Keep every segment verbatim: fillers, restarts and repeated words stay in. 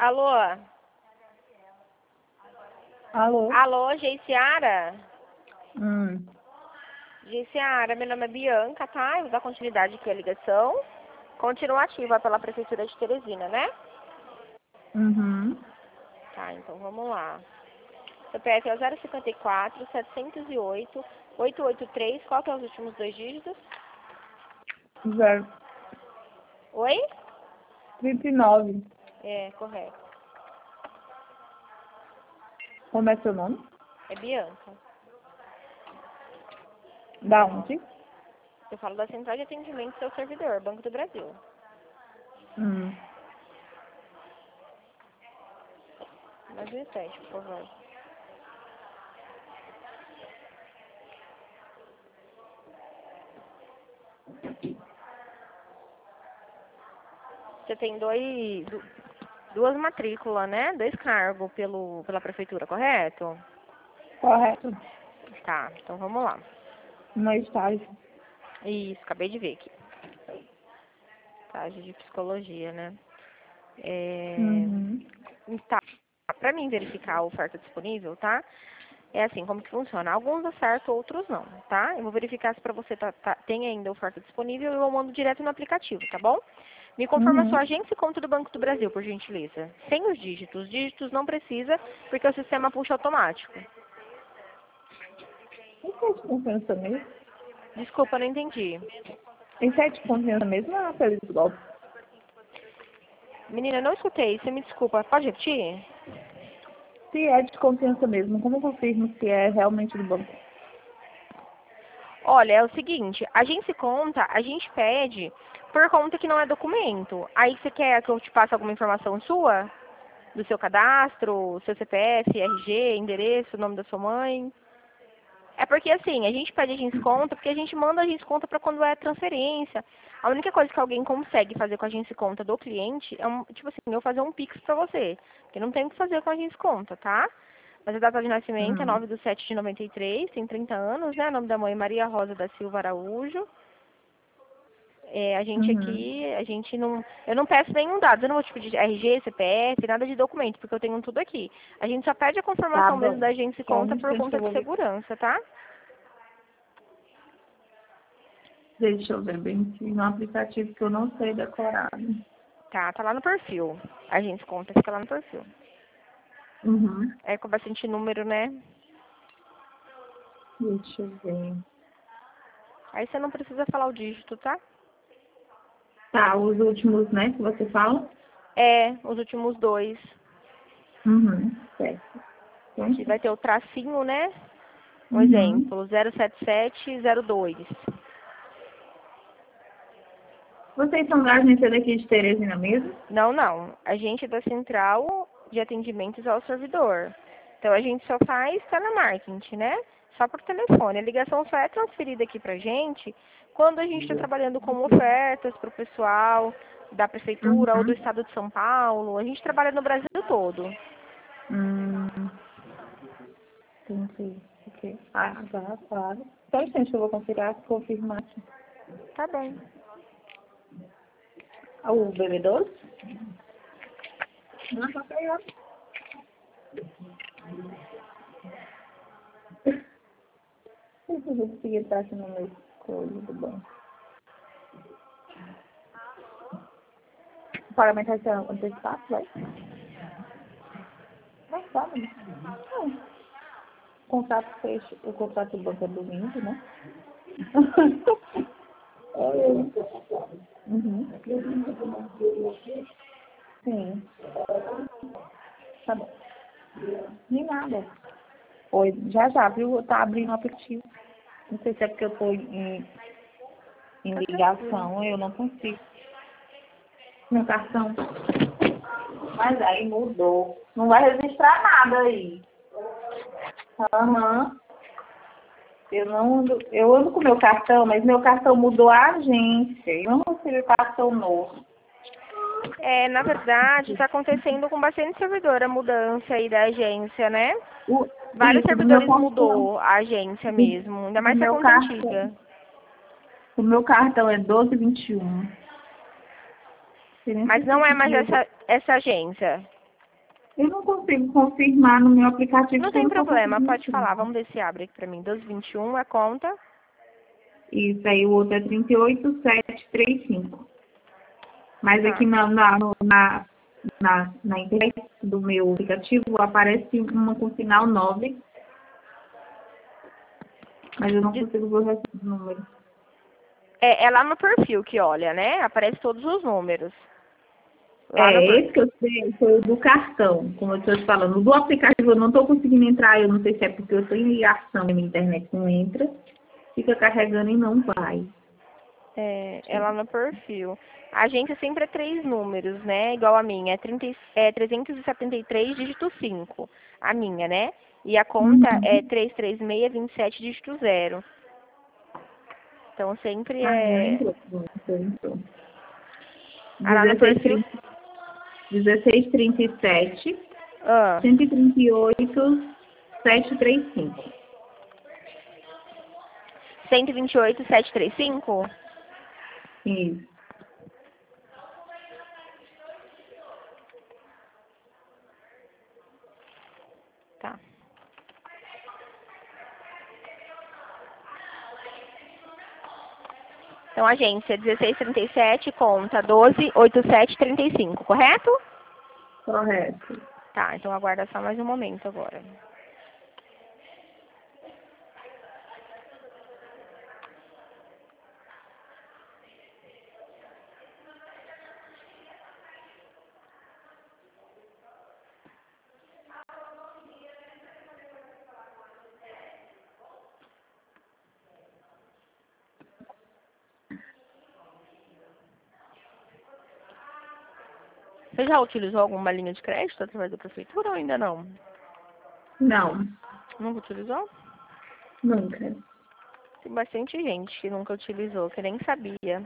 Alô? Alô? Alô, Geiciara? Hum. Geiciara, meu nome é Bianca, tá? Eu vou dar continuidade aqui à ligação. Continua ativa pela Prefeitura de Teresina, né? Uhum. Tá, então vamos lá. C P F é o zero cinquenta e quatro, setecentos e oito, oitocentos e oitenta e três. Qual que é os últimos dois dígitos? Zero. Oi? trinta e nove. É, correto. Como é seu nome? É Bianca. Da onde? Eu falo da Central de Atendimento do seu servidor, Banco do Brasil. Hum. Mais um teste, por favor. Você tem dois, du- duas matrículas, né? Dois cargos pelo, pela prefeitura, correto? Correto. Tá, então vamos lá. No estágio. Isso, acabei de ver aqui. Estágio de psicologia, né? É... Uhum. Tá. Pra mim verificar a oferta disponível, tá? É assim, como que funciona? Alguns acertam, outros não, tá? Eu vou verificar se pra você tá, tá- tem ainda oferta disponível e eu mando direto no aplicativo, tá bom? Me confirma sua Uhum. agência e conta do Banco do Brasil, por gentileza. Sem os dígitos. Os dígitos não precisa, porque o sistema puxa automático. Isso é de confiança mesmo? Desculpa, não entendi. Isso é de confiança mesmo ou é aquele golpe? Menina, não escutei. Você me desculpa. Pode repetir? Se é de confiança mesmo, como eu confirmo se é realmente do banco? Olha, é o seguinte, a gente se conta, a gente pede por conta que não é documento. Aí você quer que eu te passe alguma informação sua? Do seu cadastro, seu C P F, R G, endereço, nome da sua mãe? É porque assim, a gente pede a gente conta porque a gente manda a gente conta para quando é transferência. A única coisa que alguém consegue fazer com a gente conta do cliente é um, tipo assim, eu fazer um Pix pra você. Porque não tem o que fazer com a gente conta, tá? Mas a data de nascimento é Hum. nove de sete de noventa e três, tem trinta anos, né? O nome da mãe é Maria Rosa da Silva Araújo. É, a gente Uhum. aqui, a gente não. Eu não peço nenhum dado, eu não vou te pedir R G, C P F, nada de documento, porque eu tenho tudo aqui. A gente só pede a Tá confirmação mesmo bom. da agência e Só conta um por instante que conta eu de vou ver. segurança, tá? Deixa eu ver bem aqui no aplicativo que eu não sei decorar. Tá, tá lá no perfil. A gente conta, fica lá no perfil. Uhum. É com bastante número, né? Deixa eu ver. Aí você não precisa falar o dígito, tá? Tá, os últimos, né, que você fala? É, os últimos dois. Uhum. Certo. Então, Que vai ter o tracinho, né? Um uhum. exemplo, zero sete sete zero dois. Vocês são da agência daqui de Teresina mesmo? Não, não. A gente é da central de atendimentos ao servidor. Então a gente só faz telemarketing, né? Só por telefone. A ligação só é transferida aqui pra gente quando a gente está trabalhando com ofertas para o pessoal da prefeitura ou do Uhum. estado de São Paulo. A gente trabalha no Brasil todo. Hum, entendi. Ok. Ah, tá, claro. Só um instante que eu vou conferir, confirmar aqui. Tá bom. Ah, o bebedouro? Não, tá pegar. Eu vou conseguir estar aqui no meu coisa do banco. O pagamento vai ser antecipado, vai? Não sabe. Não. O contrato fecha, o contrato do banco é domingo, né? É. Uhum. Sim. Tá bom. Nem nada. Oi, já já, viu? Tá abrindo o aplicativo. Não sei se é porque eu tô em, em Tá tranquilo. ligação, eu não consigo. Meu cartão. Mas aí mudou. Não vai registrar nada aí. Aham. Eu não ando, eu ando com meu cartão, mas meu cartão mudou a agência. Eu não recebi cartão novo. É, na verdade, está acontecendo com bastante servidor a mudança aí da agência, né? O, Vários isso, do meu servidores cartão. mudou a agência Do, mesmo, ainda do mais se a meu conta cartão. antiga. O meu cartão é doze vinte e um. Você nem Mas precisa não é mais pedir. essa, essa agência. Eu não consigo confirmar no meu aplicativo. Não porque eu tem não tô problema, conseguindo pode falar. confirmar. Vamos ver se abre aqui pra mim. doze vinte e um é conta. Isso, aí o outro é trinta e oito, sete, três, cinco. Mas aqui Tá. na, na, no- na, na, na internet do meu aplicativo aparece uma com final nove, mas eu não De- consigo ver o resto dos números. É, é lá no perfil que olha, né? Aparece todos os números. Lá no É, perfil. esse que eu sei foi o do cartão, como eu estou te falando. O do aplicativo eu não estou conseguindo entrar, eu não sei se é porque eu estou em ligação e a minha internet não entra, fica carregando e não vai. É, é lá no perfil. A agência sempre é três números, né? Igual a minha. É, trinta, e- é trezentos e setenta e três, dígito cinco. A minha, né? E a conta é Uhum. trezentos e trinta e seis, vinte e sete, dígito zero. Então sempre Ah, não é. entrou. Não entrou, entrou. Ah, lá no dezesseis, perfil. trinta, dezesseis, trinta e sete, Ah, cento e trinta e oito, setecentos e trinta e cinco. cento e vinte e oito, setecentos e trinta e cinco? Isso. Tá. Então, agência dezesseis trinta e sete, conta doze oitenta e sete trinta e cinco, correto? Correto. Tá, então aguarda só mais um momento agora. Você já utilizou alguma linha de crédito através da prefeitura ou ainda não? Não, Nunca utilizou? nunca. Tem bastante gente que nunca utilizou, que nem sabia.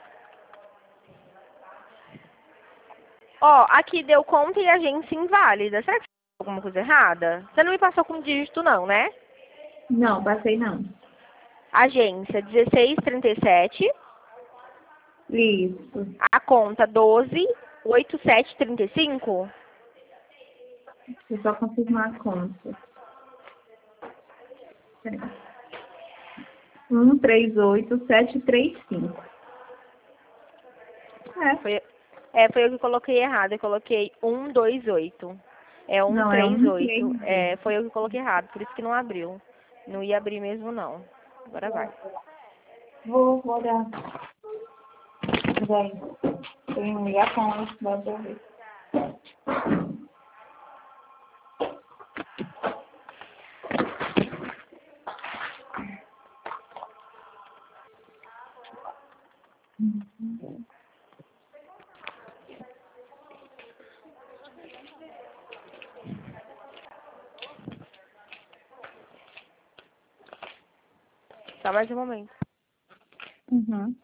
Ó, aqui deu conta e agência inválida. Será que tem alguma coisa errada? Você não me passou com dígito não, né? Não, passei não. Agência dezesseis trinta e sete, Isso. a conta doze oitenta e sete trinta e cinco. Deixa eu só confirmar a conta. um três oito sete três cinco. É. Foi, é, foi eu que coloquei errado. Eu coloquei cento e vinte e oito. É Não, é cento e trinta e oito. um três É, oito. foi eu que coloquei errado, por isso que não abriu. Não ia abrir mesmo, não. Agora vai. Vou, vou olhar. Vai. Tem um ligação, vai ver. Só mais um momento. Uhum.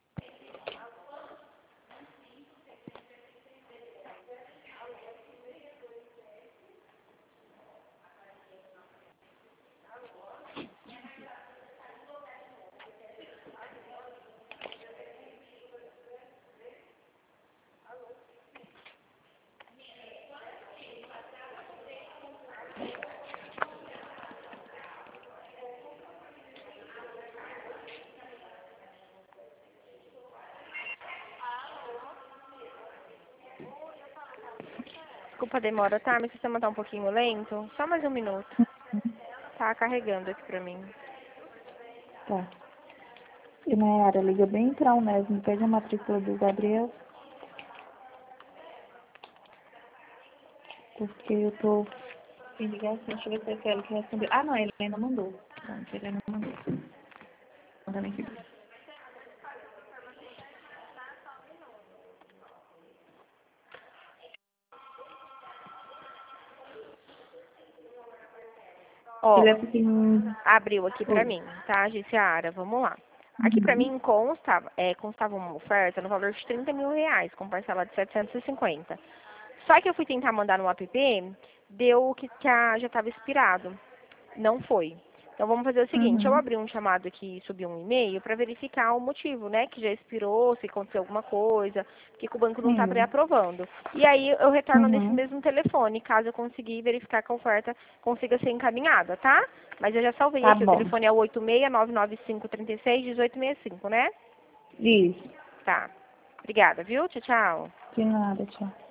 Desculpa a demora, tá? Meu sistema tá um pouquinho lento. Só mais um minuto. Tá carregando aqui pra mim. Tá. E Nayara, liga bem pra Unesco, pede a matrícula do Gabriel, porque eu tô sem ligação, deixa eu ver se é aquela que respondeu. Ah, não, a Helena mandou. Pronto, a Helena mandou. Mandando aqui. Ele Ó, é pequenininho. abriu aqui pra Oi. mim, tá, agência Ara? Vamos lá. Aqui pra Uhum. mim consta, é, constava uma oferta no valor de trinta mil reais, com parcela de setecentos e cinquenta. Só que eu fui tentar mandar no app, deu que, que a- já estava expirado. Não foi. Então vamos fazer o seguinte, eu Uhum. abri um chamado aqui e subi um e-mail para verificar o motivo, né? Que já expirou, se aconteceu alguma coisa, porque que o banco não está Sim. pré-aprovando. E aí eu retorno nesse Uhum. mesmo telefone, caso eu conseguir verificar que a oferta consiga ser encaminhada, tá? Mas eu já salvei Tá aqui, o bom. telefone é o oito seis nove nove cinco três seis um oito seis cinco, né? Isso. Tá. Obrigada, viu? Tchau, tchau. De nada, tchau.